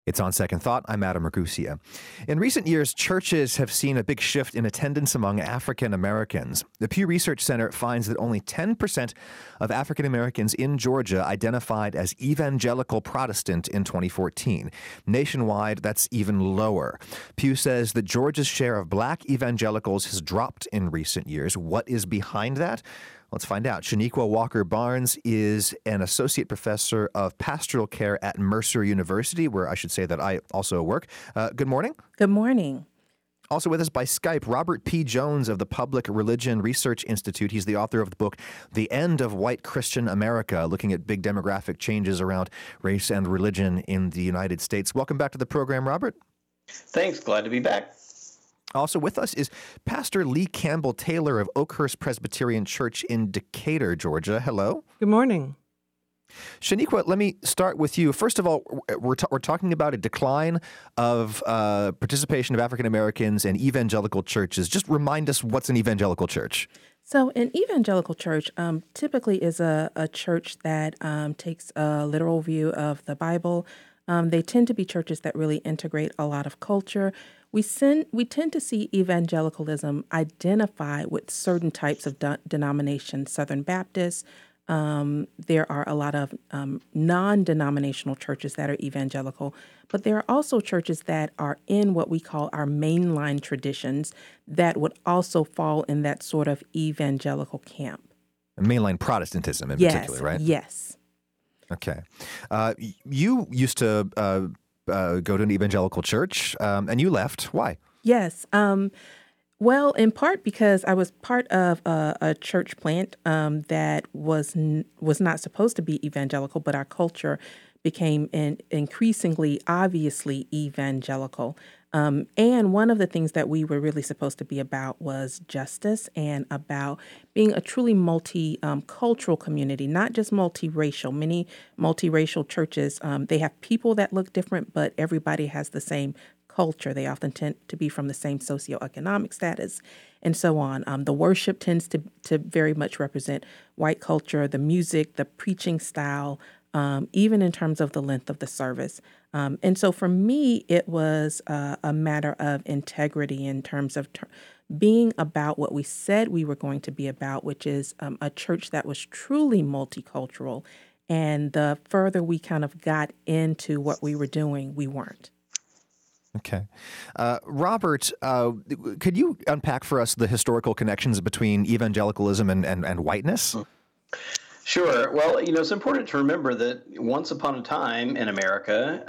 It's On Second Thought. I'm Adam Ragusia. In recent years, churches have seen a big shift in attendance among African Americans. The Pew Research Center finds that only 10% of African Americans in Georgia identified as evangelical Protestant in 2014. Nationwide, that's even lower. Pew says that Georgia's share of black evangelicals has dropped in recent years. What is behind that? Let's find out. Shaniqua Walker Barnes is an associate professor of pastoral care at Mercer University, where I should say that I also work. Good morning. Good morning. Also with us by Skype, Robert P. Jones of the Public Religion Research Institute. He's the author of the book, The End of White Christian America, looking at big demographic changes around race and religion in the United States. Welcome back to the program, Robert. Thanks. Glad to be back. Also with us is Pastor Lee Campbell Taylor of Oakhurst Presbyterian Church in Decatur, Georgia. Hello. Good morning. Shaniqua, let me start with you. First of all, we're talking about a decline of participation of African Americans in evangelical churches. Just remind us what's an evangelical church. So an evangelical church typically is a church that takes a literal view of the Bible. They tend to be churches that really integrate a lot of culture. We tend to see evangelicalism identify with certain types of denominations, Southern Baptists. There are a lot of non-denominational churches that are evangelical, but there are also churches that are in what we call our mainline traditions that would also fall in that sort of evangelical camp. Mainline Protestantism in particular, right? Yes. Okay. You used to go to an evangelical church, and you left. Why? Yes. Well, in part because I was part of a church plant that was not supposed to be evangelical, but our culture became increasingly, obviously evangelical. And one of the things that we were really supposed to be about was justice and about being a truly multicultural community, not just multiracial. Many multiracial churches, they have people that look different, but everybody has the same culture. They often tend to be from the same socioeconomic status and so on. The worship tends to very much represent white culture, the music, the preaching style, even in terms of the length of the service. And so for me, it was a matter of integrity in terms of being about what we said we were going to be about, which is a church that was truly multicultural. And the further we kind of got into what we were doing, we weren't. Okay. Robert, could you unpack for us the historical connections between evangelicalism and whiteness? Sure. Well, it's important to remember that once upon a time in America,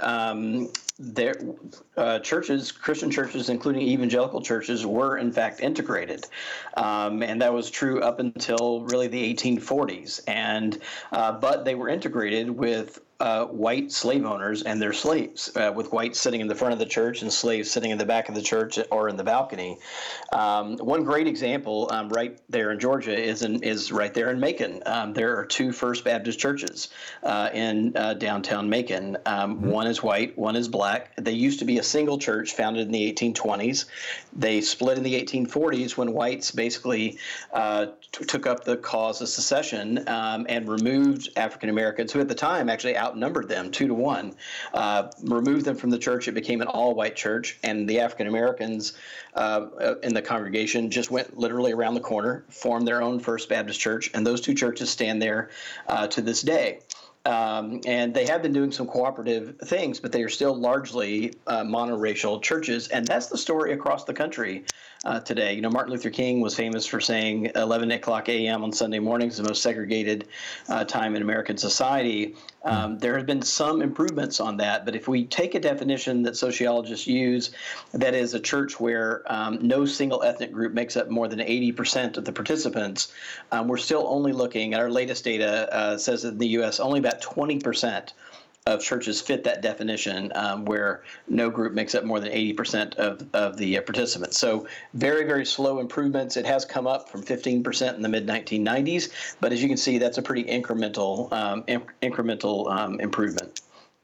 churches, Christian churches, including evangelical churches, were in fact integrated, and that was true up until really the 1840s. But they were integrated with white slave owners and their slaves, with whites sitting in the front of the church and slaves sitting in the back of the church or in the balcony. One great example right there in Georgia is right there in Macon. There are two First Baptist churches in downtown Macon. One is white, one is black. They used to be a single church founded in the 1820s. They split in the 1840s when whites basically took up the cause of secession and removed African Americans, who at the time actually outnumbered them 2-1, removed them from the church. It became an all-white church, and the African Americans in the congregation just went literally around the corner, formed their own First Baptist Church, and those two churches stand there to this day. And they have been doing some cooperative things, but they are still largely monoracial churches, and that's the story across the country today. Martin Luther King was famous for saying 11 o'clock a.m. on Sunday mornings is the most segregated time in American society. There have been some improvements on that, but if we take a definition that sociologists use, that is a church where no single ethnic group makes up more than 80% of the participants, we're still only looking, our latest data says that in the U.S. only about 20% of churches fit that definition, where no group makes up more than 80% of the participants. So very, very slow improvements. It has come up from 15% in the mid-1990s, but as you can see, that's a pretty incremental improvement.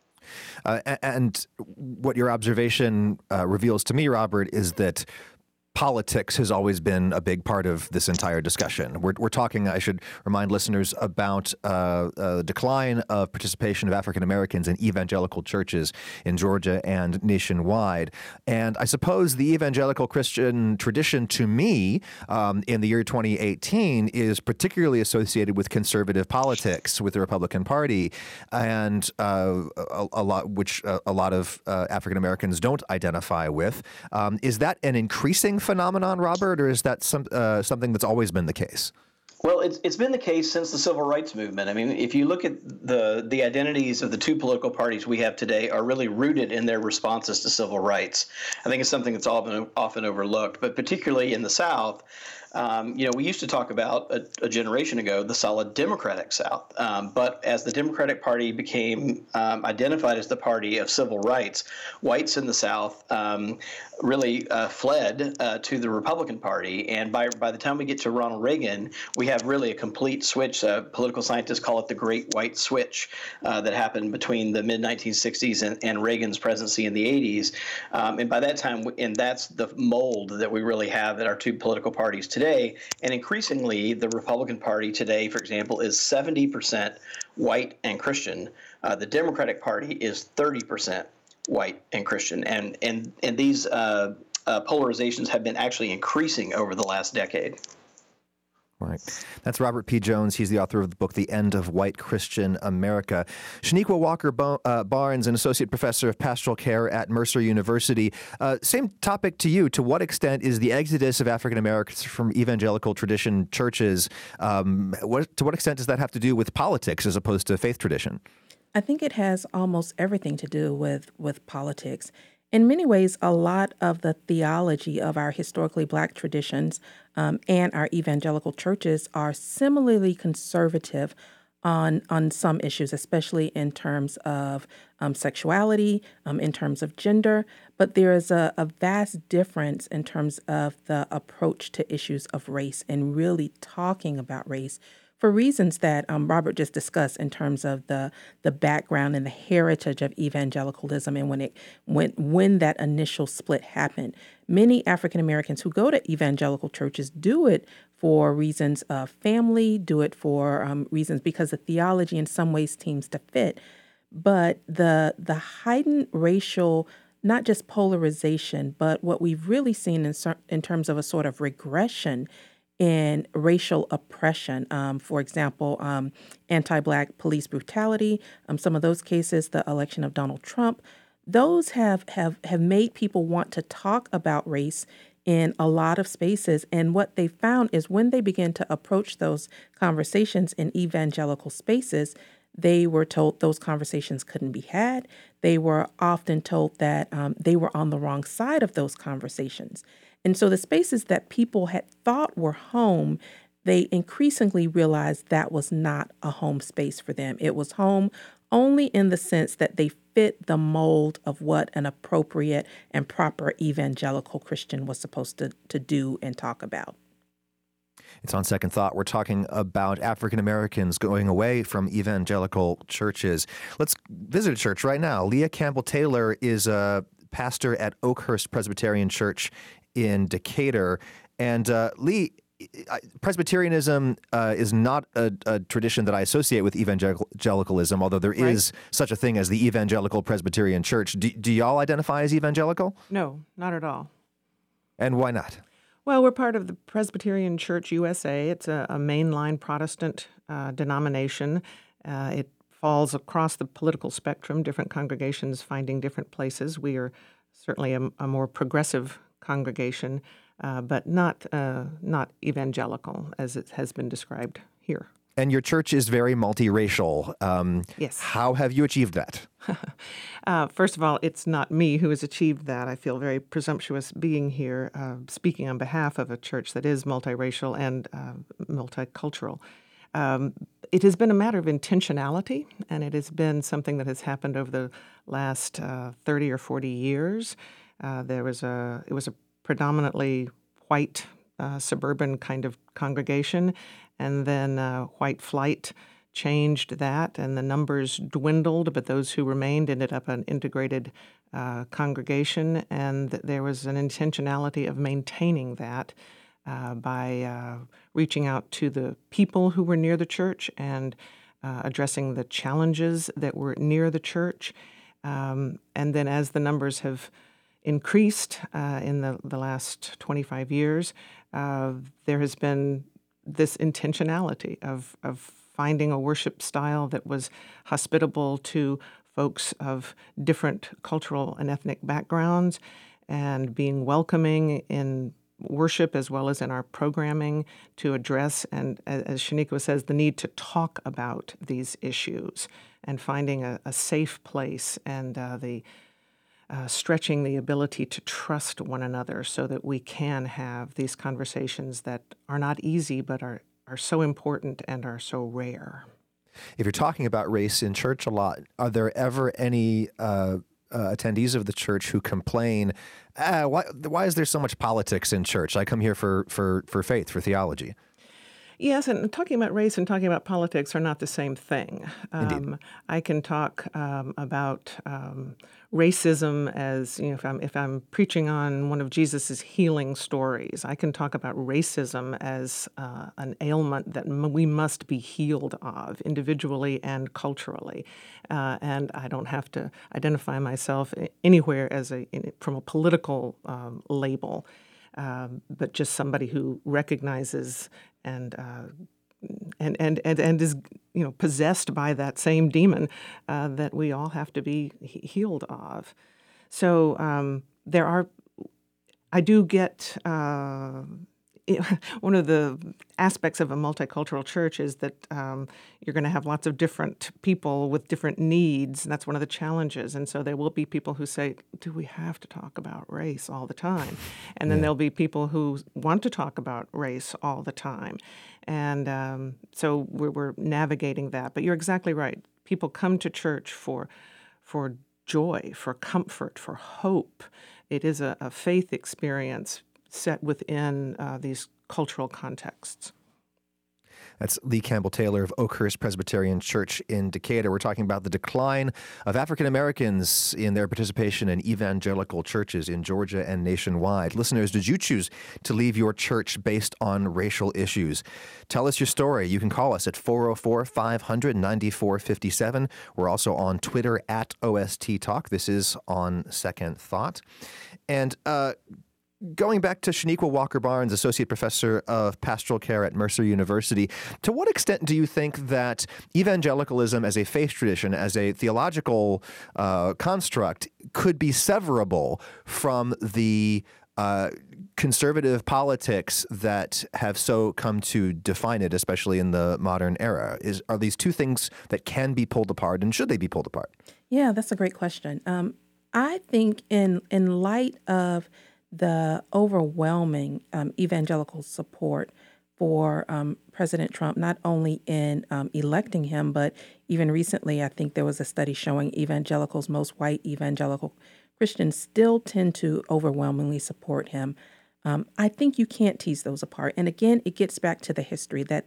And what your observation reveals to me, Robert, is that politics has always been a big part of this entire discussion. We're talking, I should remind listeners, about the decline of participation of African Americans in evangelical churches in Georgia and nationwide. And I suppose the evangelical Christian tradition, to me, in the year 2018, is particularly associated with conservative politics, with the Republican Party, and a lot of African Americans don't identify with. Is that an increasing phenomenon, Robert, or is that something that's always been the case? Well, it's been the case since the Civil Rights Movement. I mean, if you look at the identities of the two political parties we have today are really rooted in their responses to civil rights. I think it's something that's often overlooked, but particularly in the South. We used to talk about a generation ago the solid Democratic South, but as the Democratic Party became identified as the party of civil rights, whites in the South really fled to the Republican Party, and by the time we get to Ronald Reagan, we have really a complete switch. Political scientists call it the Great White Switch that happened between the mid-1960s and Reagan's presidency in the 80s, and by that time, and that's the mold that we really have at our two political parties today. And increasingly, the Republican Party today, for example, is 70% white and Christian. The Democratic Party is 30% white and Christian. And these polarizations have been actually increasing over the last decade. Right. That's Robert P. Jones. He's the author of the book, The End of White Christian America. Shaniqua Walker Barnes, an associate professor of pastoral care at Mercer University. Same topic to you. To what extent is the exodus of African Americans from evangelical tradition churches, to what extent does that have to do with politics as opposed to faith tradition? I think it has almost everything to do with politics. In many ways, a lot of the theology of our historically Black traditions and our evangelical churches are similarly conservative on some issues, especially in terms of sexuality, in terms of gender. But there is a vast difference in terms of the approach to issues of race and really talking about race, for reasons that Robert just discussed in terms of the background and the heritage of evangelicalism, and when that initial split happened. Many African Americans who go to evangelical churches do it for reasons of family, do it for reasons because the theology in some ways seems to fit. But the heightened racial, not just polarization, but what we've really seen in terms of a sort of regression in racial oppression. For example, anti-Black police brutality, some of those cases, the election of Donald Trump, those have made people want to talk about race in a lot of spaces. And what they found is when they began to approach those conversations in evangelical spaces, they were told those conversations couldn't be had. They were often told that they were on the wrong side of those conversations. And so the spaces that people had thought were home, they increasingly realized that was not a home space for them. It was home only in the sense that they fit the mold of what an appropriate and proper evangelical Christian was supposed to do and talk about. It's On Second Thought. We're talking about African Americans going away from evangelical churches. Let's visit a church right now. Leah Campbell Taylor is a pastor at Oakhurst Presbyterian Church in Decatur. And Lee, Presbyterianism is not a tradition that I associate with evangelicalism, although there is such a thing as the Evangelical Presbyterian Church. Do y'all identify as evangelical? No, not at all. And why not? Well, we're part of the Presbyterian Church USA. It's a mainline Protestant denomination. It falls across the political spectrum, different congregations finding different places. We are certainly a more progressive congregation, but not evangelical, as it has been described here. And your church is very multiracial. Yes. How have you achieved that? First of all, it's not me who has achieved that. I feel very presumptuous being here, speaking on behalf of a church that is multiracial and multicultural. It has been a matter of intentionality, and it has been something that has happened over the last 30 or 40 years. It was a predominantly white suburban kind of congregation, and then white flight changed that, and the numbers dwindled, but those who remained ended up an integrated congregation, and that there was an intentionality of maintaining that by reaching out to the people who were near the church and addressing the challenges that were near the church. And then as the numbers have increased in the last 25 years, there has been this intentionality of finding a worship style that was hospitable to folks of different cultural and ethnic backgrounds, and being welcoming in worship as well as in our programming to address, and as Shaniqua says, the need to talk about these issues and finding a safe place, and the stretching the ability to trust one another so that we can have these conversations that are not easy but are so important and are so rare. If you're talking about race in church a lot, are there ever any attendees of the church who complain, why is there so much politics in church? I come here for faith, for theology. Yes, and talking about race and talking about politics are not the same thing. I can talk about racism as, if I'm preaching on one of Jesus's healing stories. I can talk about racism as an ailment that we must be healed of individually and culturally, and I don't have to identify myself anywhere as from a political label. But just somebody who recognizes and is possessed by that same demon that we all have to be healed of. So I do get one of the aspects of a multicultural church is that you're going to have lots of different people with different needs, and that's one of the challenges. And so there will be people who say, do we have to talk about race all the time? And then there'll be people who want to talk about race all the time. And so we're navigating that. But you're exactly right. People come to church for joy, for comfort, for hope. It is a faith experience set within these cultural contexts. That's Lee Campbell Taylor of Oakhurst Presbyterian Church in Decatur. We're talking about the decline of African Americans in their participation in evangelical churches in Georgia and nationwide. Listeners, did you choose to leave your church based on racial issues? Tell us your story. You can call us at 404-500-9457. We're also on Twitter at OST Talk. This is On Second Thought. And going back to Shaniqua Walker-Barnes, Associate Professor of Pastoral Care at Mercer University, to what extent do you think that evangelicalism as a faith tradition, as a theological construct, could be severable from the conservative politics that have so come to define it, especially in the modern era? Are these two things that can be pulled apart, and should they be pulled apart? Yeah, that's a great question. I think in light of the overwhelming evangelical support for President Trump, not only in electing him, but even recently, I think there was a study showing evangelicals, most white evangelical Christians, still tend to overwhelmingly support him. I think you can't tease those apart. And again, it gets back to the history that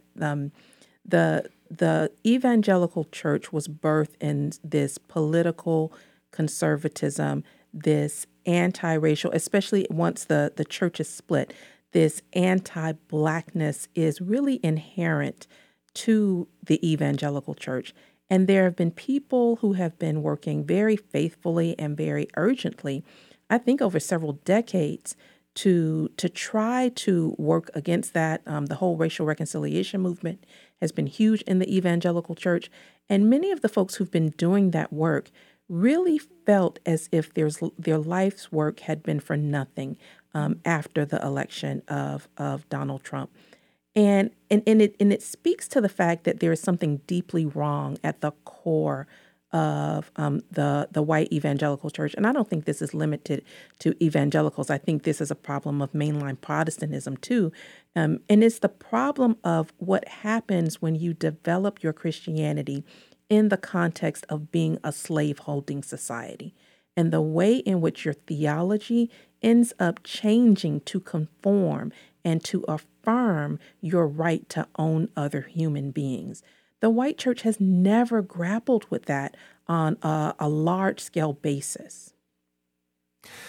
the evangelical church was birthed in this political conservatism, this anti-racial, especially once the church is split, this anti-Blackness is really inherent to the evangelical church. And there have been people who have been working very faithfully and very urgently, I think over several decades, to try to work against that. The whole racial reconciliation movement has been huge in the evangelical church. And many of the folks who've been doing that work really felt as if their life's work had been for nothing after the election of Donald Trump. And it speaks to the fact that there is something deeply wrong at the core of the white evangelical church. And I don't think this is limited to evangelicals. I think this is a problem of mainline Protestantism too. And it's the problem of what happens when you develop your Christianity in the context of being a slave-holding society, and the way in which your theology ends up changing to conform and to affirm your right to own other human beings. The white church has never grappled with that on a large-scale basis.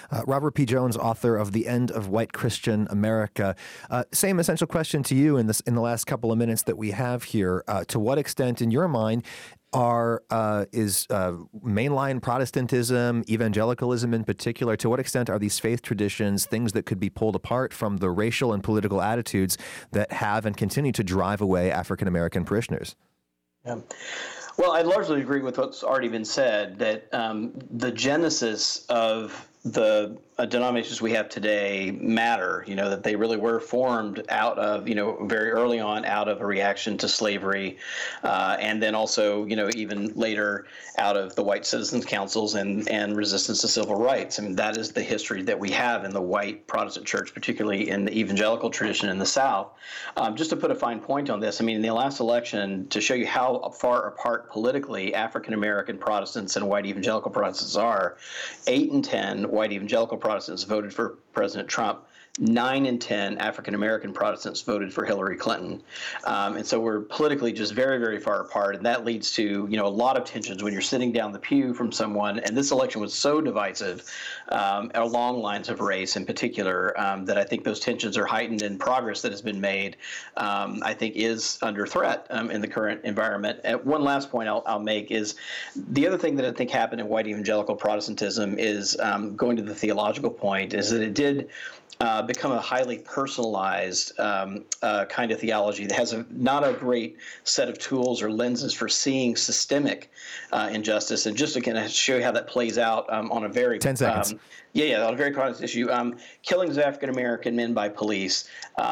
Robert P. Jones, author of The End of White Christian America. Same essential question to you in the last couple of minutes that we have here. To what extent, in your mind, is mainline Protestantism, evangelicalism in particular, to what extent are these faith traditions things that could be pulled apart from the racial and political attitudes that have and continue to drive away African American parishioners? Yeah. Well, I largely agree with what's already been said, that the genesis of the denominations we have today matter, that they really were formed out of, very early on out of a reaction to slavery, and then also, even later out of the white citizens' councils and resistance to civil rights. I mean, that is the history that we have in the white Protestant church, particularly in the evangelical tradition in the South. Just to put a fine point on this, I mean, in the last election, to show you how far apart politically African American Protestants and white evangelical Protestants are, 8 in 10 white evangelical Protestants voted for President Trump. 9 in 10 African American Protestants voted for Hillary Clinton. And so we're politically just very, very far apart. And that leads to, a lot of tensions when you're sitting down the pew from someone. And this election was so divisive along lines of race in particular, that I think those tensions are heightened, and progress that has been made, I think, is under threat in the current environment. One last point I'll make is the other thing that I think happened in white evangelical Protestantism is, going to the theological point, is that it did become a highly personalized kind of theology that has not a great set of tools or lenses for seeing systemic injustice. And just to kind of show you how that plays out on a very 10 seconds. On a very complex issue. Killings of African American men by police.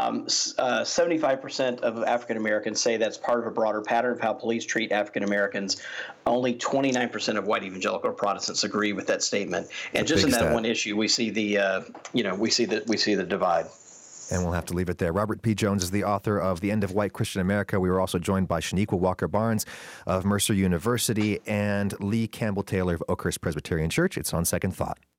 75% of African Americans say that's part of a broader pattern of how police treat African Americans. Only 29% of white evangelical Protestants agree with that statement. And just in that one issue, we see the we see the divide. And we'll have to leave it there. Robert P. Jones is the author of The End of White Christian America. We were also joined by Shaniqua Walker-Barnes of Mercer University and Lee Campbell Taylor of Oakhurst Presbyterian Church. It's On Second Thought.